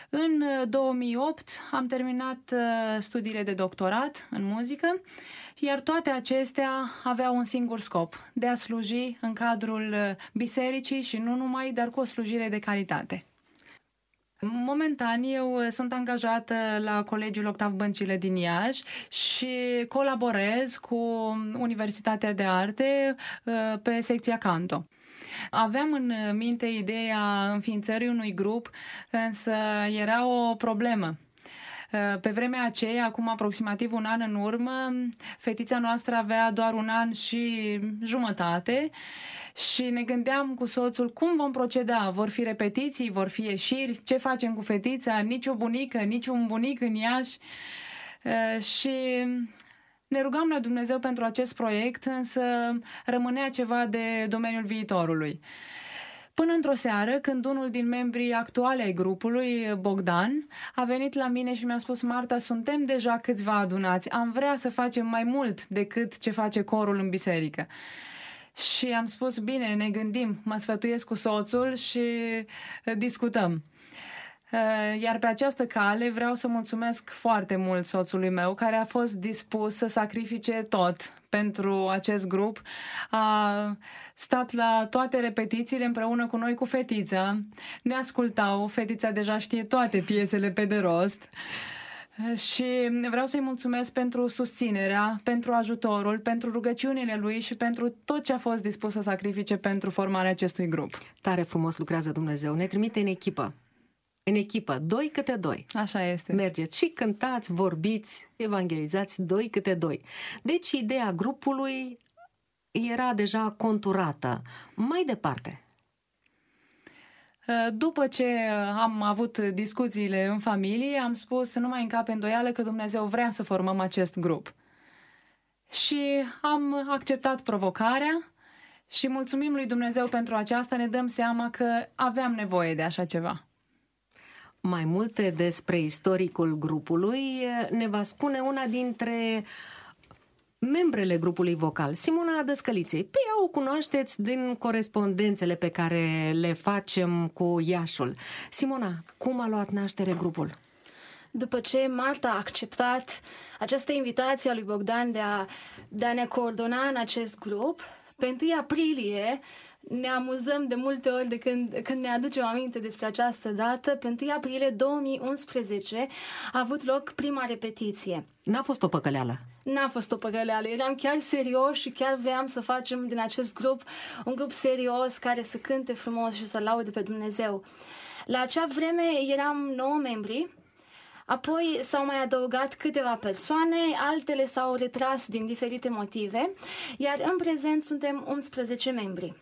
În 2008 am terminat studiile de doctorat în muzică, iar toate acestea aveau un singur scop, de a sluji în cadrul bisericii și nu numai, dar cu o slujire de calitate. Momentan eu sunt angajată la Colegiul Octav Băncile din Iași și colaborez cu Universitatea de Arte pe secția Canto. Aveam în minte ideea înființării unui grup, însă era o problemă. Pe vremea aceea, acum aproximativ un an în urmă, fetița noastră avea doar 1 an și jumătate și ne gândeam cu soțul cum vom proceda. Vor fi repetiții, vor fi ieșiri, ce facem cu fetița, nici o bunică, nici un bunic în Iași. Și ne rugam la Dumnezeu pentru acest proiect, însă rămânea ceva de domeniul viitorului. Până într-o seară, când unul din membrii actuale ai grupului, Bogdan, a venit la mine și mi-a spus: Marta, suntem deja câțiva adunați, am vrea să facem mai mult decât ce face corul în biserică. Și am spus: bine, ne gândim, mă sfătuiesc cu soțul și discutăm. Iar pe această cale vreau să mulțumesc foarte mult soțului meu, care a fost dispus să sacrifice tot pentru acest grup. A stat la toate repetițiile împreună cu noi, cu fetița. Ne ascultau, fetița deja știe toate piesele pe de rost. Și vreau să-i mulțumesc pentru susținerea, pentru ajutorul, pentru rugăciunile lui și pentru tot ce a fost dispus să sacrifice pentru formarea acestui grup. Tare frumos lucrează Dumnezeu. Ne trimite în echipă. În echipă, 2 câte 2. Așa este. Mergeți și cântați, vorbiți, evangelizați 2 câte 2. Deci ideea grupului era deja conturată. Mai departe. După ce am avut discuțiile în familie, am spus să nu mai încape îndoială că Dumnezeu vrea să formăm acest grup. Și am acceptat provocarea și mulțumim lui Dumnezeu pentru aceasta, ne dăm seama că aveam nevoie de așa ceva. Mai multe despre istoricul grupului ne va spune una dintre membrele grupului vocal, Simona Dăscăliței. Pe ea o cunoașteți din corespondențele pe care le facem cu Iașul. Simona, cum a luat naștere grupul? După ce Marta a acceptat această invitație a lui Bogdan de a ne coordona în acest grup, pe 1 aprilie ne amuzăm de multe ori de când ne aducem aminte despre această dată. Pe 1 aprilie 2011 a avut loc prima repetiție. N-a fost o păcăleală. N-a fost o păcăleală. Eram chiar serioși și chiar voiam să facem din acest grup un grup serios care să cânte frumos și să laude pe Dumnezeu. La acea vreme eram 9 membri. Apoi s-au mai adăugat câteva persoane, altele s-au retras din diferite motive, iar în prezent suntem 11 membri.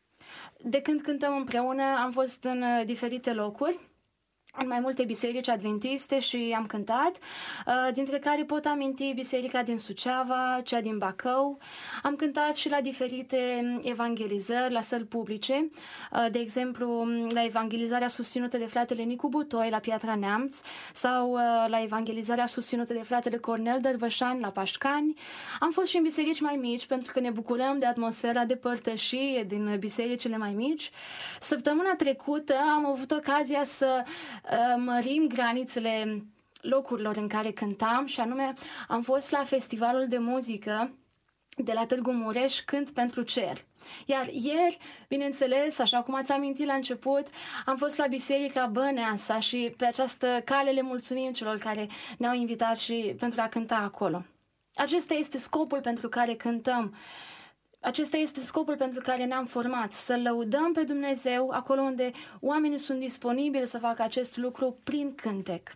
De când cântăm împreună am fost în diferite locuri, în mai multe biserici adventiste și am cântat, dintre care pot aminti biserica din Suceava, cea din Bacău. Am cântat și la diferite evangelizări, la săli publice, de exemplu la evangelizarea susținută de fratele Nicu Butoi la Piatra Neamț sau la evangelizarea susținută de fratele Cornel Dărvășani la Pașcani. Am fost și în biserici mai mici pentru că ne bucurăm de atmosfera de părtășie din bisericile mai mici. Săptămâna trecută am avut ocazia să mărim granițele locurilor în care cântam și anume am fost la festivalul de muzică de la Târgu Mureș, Cânt pentru Cer. Iar ieri, bineînțeles, așa cum ați amintit la început, am fost la Biserica Băneasa și pe această cale le mulțumim celor care ne-au invitat și pentru a cânta acolo. Acesta este scopul pentru care cântăm. Acesta este scopul pentru care ne-am format, să lăudăm pe Dumnezeu acolo unde oamenii sunt disponibili să facă acest lucru prin cântec.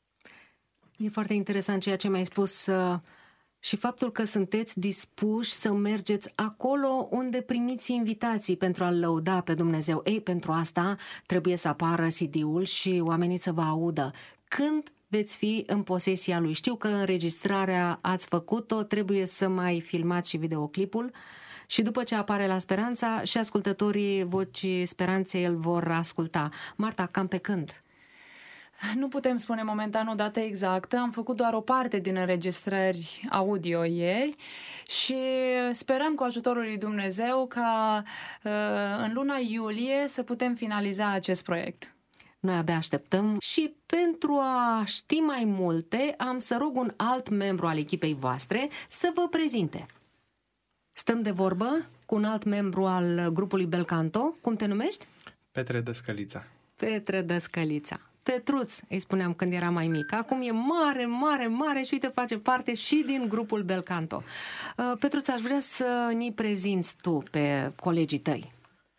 E foarte interesant ceea ce mi-ai spus și faptul că sunteți dispuși să mergeți acolo unde primiți invitații pentru a lăuda pe Dumnezeu. Ei, pentru asta trebuie să apară CD-ul și oamenii să vă audă. Când veți fi în posesia lui? Știu că înregistrarea ați făcut-o, trebuie să mai filmați și videoclipul. Și după ce apare la Speranța, și ascultătorii Vocii Speranței îl vor asculta. Marta, cam pe când? Nu putem spune momentan o dată exactă, am făcut doar o parte din înregistrări audio ieri și sperăm cu ajutorul lui Dumnezeu ca în luna iulie să putem finaliza acest proiect. Noi abia așteptăm și pentru a ști mai multe am să rog un alt membru al echipei voastre să vă prezinte. Stăm de vorbă cu un alt membru al grupului Belcanto. Cum te numești? Petre Dăscălița. Petre Dăscălița. Petruț, îi spuneam când era mai mic. Acum e mare și uite, face parte și din grupul Belcanto. Petruț, aș vrea să ni prezinți tu pe colegii tăi.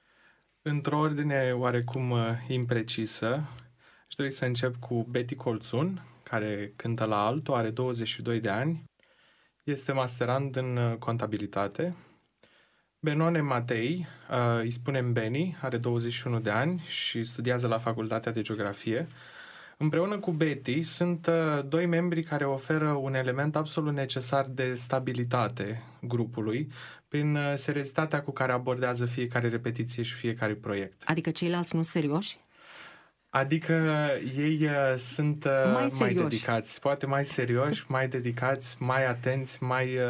Într-o ordine oarecum imprecisă, aș dori să încep cu Betty Colțun, care cântă la alto, are 22 de ani, este masterand în contabilitate. Benone Matei, îi spunem Beni, are 21 de ani și studiază la Facultatea de Geografie. Împreună cu Betty sunt doi membri care oferă un element absolut necesar de stabilitate grupului prin seriozitatea cu care abordează fiecare repetiție și fiecare proiect. Adică ceilalți nu serioși? Adică ei sunt mai dedicați, poate mai serioși, mai dedicați, mai atenți,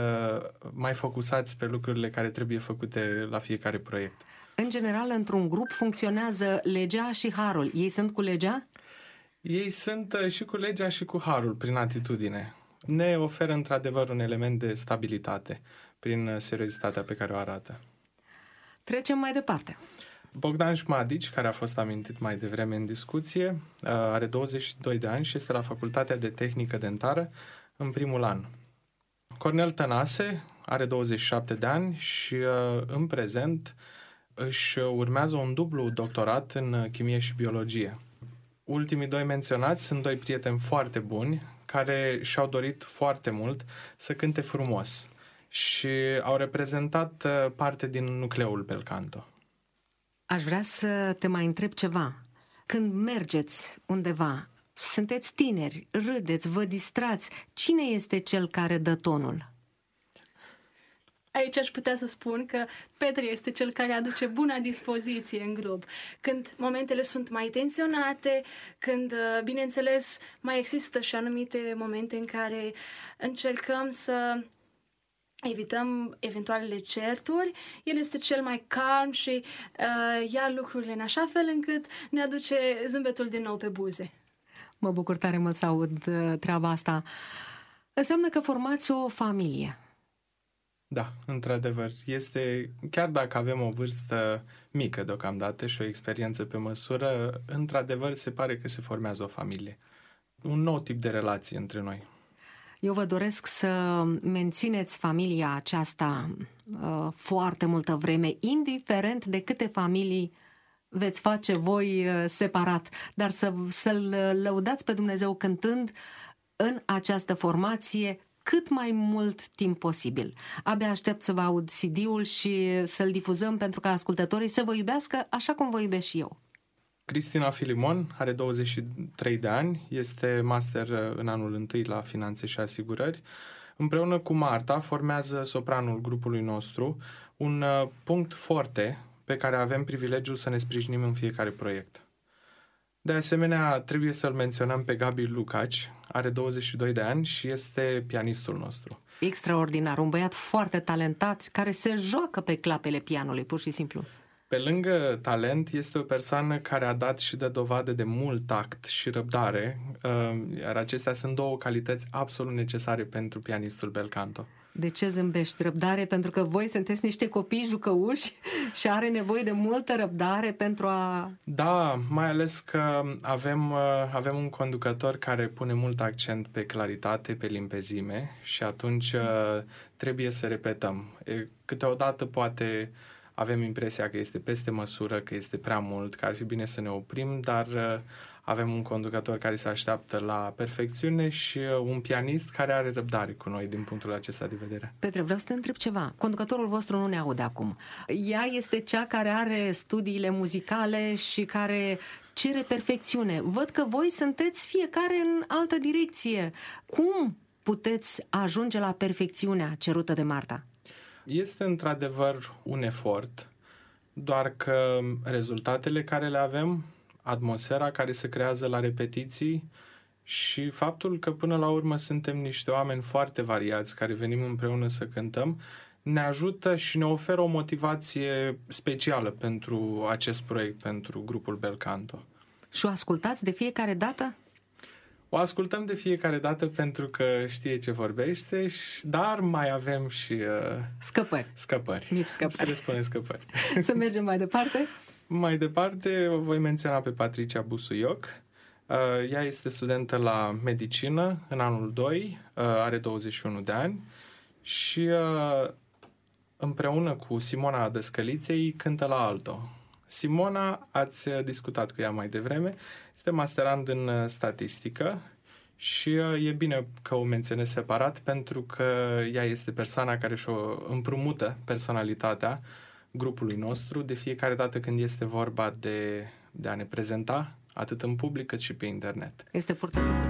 mai focusați pe lucrurile care trebuie făcute la fiecare proiect. În general, într-un grup funcționează legea și harul. Ei sunt cu legea? Ei sunt și cu legea și cu harul, prin atitudine. Ne oferă într-adevăr un element de stabilitate prin seriozitatea pe care o arată. Trecem mai departe. Bogdan Șmadici, care a fost amintit mai devreme în discuție, are 22 de ani și este la Facultatea de Tehnică Dentară în primul an. Cornel Tănase are 27 de ani și în prezent își urmează un dublu doctorat în chimie și biologie. Ultimii doi menționați sunt doi prieteni foarte buni care și-au dorit foarte mult să cânte frumos și au reprezentat parte din nucleul Belcanto. Aș vrea să te mai întreb ceva. Când mergeți undeva, sunteți tineri, râdeți, vă distrați, cine este cel care dă tonul? Aici aș putea să spun că Petre este cel care aduce buna dispoziție în grup. Când momentele sunt mai tensionate, când, bineînțeles, mai există și anumite momente în care încercăm să evităm eventualele certuri, el este cel mai calm și ia lucrurile în așa fel încât ne aduce zâmbetul din nou pe buze. Mă bucur tare mult să aud treaba asta. Înseamnă că formați o familie. Da, într-adevăr. Este, chiar dacă avem o vârstă mică deocamdată și o experiență pe măsură, într-adevăr se pare că se formează o familie. Un nou tip de relație între noi. Eu vă doresc să mențineți familia aceasta foarte multă vreme, indiferent de câte familii veți face voi separat, dar să-L lăudați pe Dumnezeu cântând în această formație cât mai mult timp posibil. Abia aștept să vă aud CD-ul și să-l difuzăm pentru ca ascultătorii să vă iubească așa cum vă iubesc și eu. Cristina Filimon are 23 de ani, este master în anul 1 la Finanțe și Asigurări. Împreună cu Marta formează sopranul grupului nostru, un punct forte pe care avem privilegiul să ne sprijinim în fiecare proiect. De asemenea, trebuie să-l menționăm pe Gabi Lucaci, are 22 de ani și este pianistul nostru. Extraordinar, un băiat foarte talentat care se joacă pe clapele pianului, pur și simplu. Pe lângă talent, este o persoană care a dat și dă dovadă de mult tact și răbdare, iar acestea sunt două calități absolut necesare pentru pianistul Belcanto. De ce zâmbești? Răbdare? Pentru că voi sunteți niște copii jucăuși și are nevoie de multă răbdare pentru a... Da, mai ales că avem un conducător care pune mult accent pe claritate, pe limpezime și atunci trebuie să repetăm. Câteodată poate avem impresia că este peste măsură, că este prea mult, că ar fi bine să ne oprim, dar avem un conducător care se așteaptă la perfecțiune și un pianist care are răbdare cu noi din punctul acesta de vedere. Petre, vreau să te întreb ceva. Conducătorul vostru nu ne aude acum. Ea este cea care are studiile muzicale și care cere perfecțiune. Văd că voi sunteți fiecare în altă direcție. Cum puteți ajunge la perfecțiunea cerută de Marta? Este într-adevăr un efort, doar că rezultatele care le avem, atmosfera care se creează la repetiții și faptul că până la urmă suntem niște oameni foarte variați care venim împreună să cântăm, ne ajută și ne oferă o motivație specială pentru acest proiect, pentru grupul Belcanto. Și o ascultați de fiecare dată? O ascultăm de fiecare dată pentru că știe ce vorbește, dar mai avem și scăpări. Mici scăpări. Să le spunem scăpări. Să mergem mai departe? Mai departe o voi menționa pe Patricia Busuioc. Ea este studentă la medicină în anul 2, are 21 de ani și împreună cu Simona Dăscăliței cântă la alto. Simona, ați discutat cu ea mai devreme, este masterand în statistică și e bine că o menționez separat pentru că ea este persoana care și-o împrumută personalitatea grupului nostru de fiecare dată când este vorba de a ne prezenta atât în public cât și pe internet. Este purtătoare.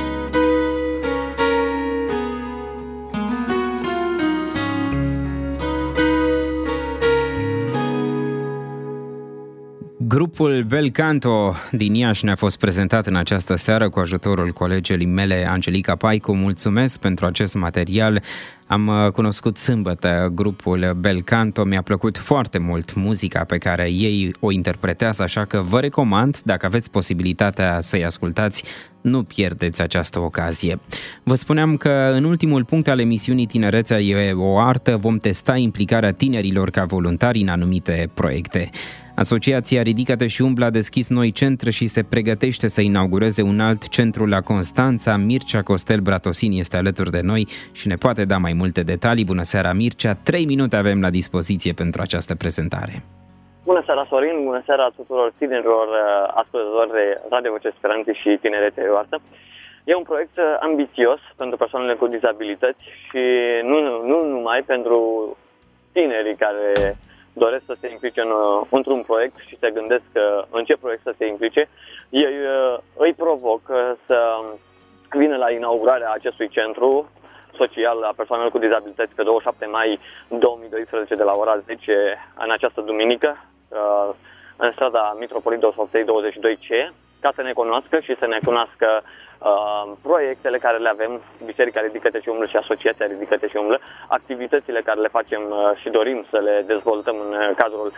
Grupul Bel Canto din Iași ne-a fost prezentat în această seară cu ajutorul colegei mele Angelica Paicu. Mulțumesc pentru acest material. Am cunoscut sâmbătă grupul Bel Canto, mi-a plăcut foarte mult muzica pe care ei o interpretează, așa că vă recomand, dacă aveți posibilitatea să-i ascultați, nu pierdeți această ocazie. Vă spuneam că în ultimul punct al emisiunii Tinerețea e o artă vom testa implicarea tinerilor ca voluntari în anumite proiecte. Asociația Ridică-te și umblă a deschis noi centre și se pregătește să inaugureze un alt centru la Constanța. Mircea Costel Bratosin este alături de noi și ne poate da mai multe detalii. Bună seara, Mircea! 3 minute avem la dispoziție pentru această prezentare. Bună seara, Sorin! Bună seara tuturor tinerilor ascultători de Radio Voce Speranței și Tinerețea e o artă. E un proiect ambițios pentru persoanele cu dizabilități și nu numai pentru tinerii care doresc să se implice într-un proiect și se gândesc în ce proiect să se implice. Eu îi provoc să vină la inaugurarea acestui centru social a persoanelor cu dizabilități pe 27 mai 2012 de la ora 10 în această duminică în strada Mitropolit Dosofței 22C, ca să ne cunoască și să ne cunoască proiectele care le avem, Biserica Ridică-te și umblă și Asociația Ridică-te și umblă, activitățile care le facem și dorim să le dezvoltăm în cadrul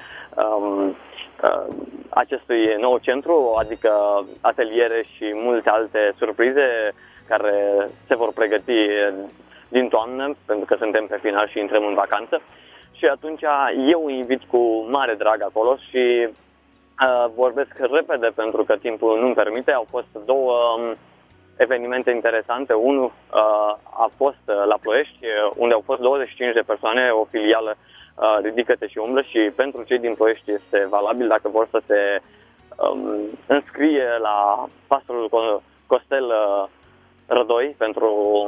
acestui nou centru, adică ateliere și multe alte surprize care se vor pregăti din toamnă, pentru că suntem pe final și intrăm în vacanță. Și atunci eu îi invit cu mare drag acolo și vorbesc repede pentru că timpul nu-mi permite. Au fost două evenimente interesante. Unul a fost la Ploiești, unde au fost 25 de persoane, o filială Ridică-te și umblă, și pentru cei din Ploiești este valabil dacă vor să se înscrie la pastorul Costel Rădoi pentru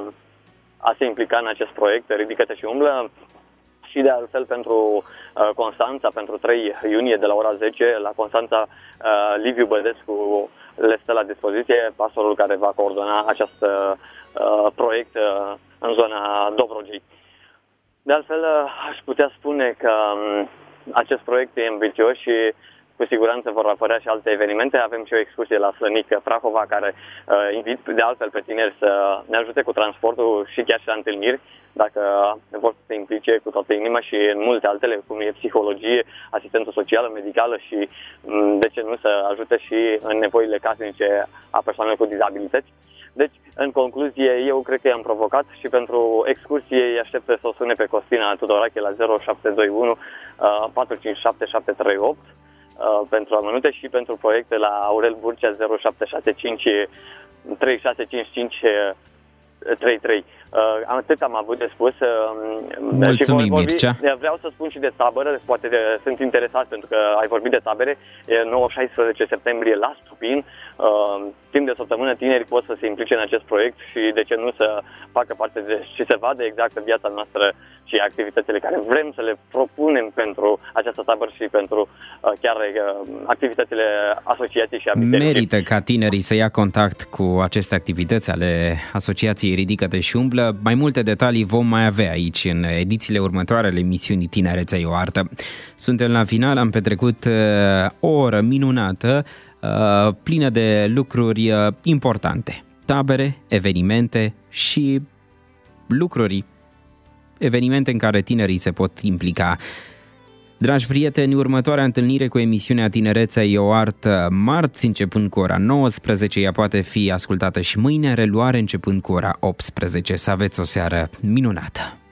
a se implica în acest proiect Ridică-te și umblă. Și de altfel pentru Constanța, pentru 3 iunie de la ora 10 la Constanța, Liviu Bădescu le stă la dispoziție, pastorul care va coordona acest proiect în zona Dobrogei. De altfel, aș putea spune că acest proiect e ambițios și cu siguranță vor apărea și alte evenimente. Avem și o excursie la Slănic, Prahova, care invit de altfel pe tineri să ne ajute cu transportul și chiar și la întâlniri, dacă vor să se implice cu toată inima, și în multe altele, cum e psihologie, asistență socială, medicală și, de ce nu, să ajute și în nevoile casnice a persoanelor cu dizabilități. Deci, în concluzie, eu cred că i-am provocat și pentru excursie îi aștept să o sune pe Costina Tudorache la 0721 457 738 pentru amănunte și pentru proiecte la Aurel Burcea 0765 3655 33. Atât am avut de spus. Mulțumim, Mircea. Vreau să spun și de tabără, poate sunt interesat pentru că ai vorbit de tabere. 9-16 septembrie la Stupin, timp de o săptămână tinerii pot să se implice în acest proiect și de ce nu să facă parte și să vadă exact viața noastră și activitățile care vrem să le propunem pentru această tabără și pentru chiar activitățile asociației și a bisericii. Merită ca tinerii să ia contact cu aceste activități ale Asociației Ridică-te și umblă. Mai multe detalii vom mai avea aici în edițiile următoare ale emisiunii Tinerețea e o artă. Suntem la final, am petrecut o oră minunată, plină de lucruri importante. Tabere, evenimente și evenimente în care tinerii se pot implica. Dragi prieteni, următoarea întâlnire cu emisiunea Tinerețea e o artă marți începând cu ora 19, ea poate fi ascultată și mâine, reluare începând cu ora 18. Să aveți o seară minunată!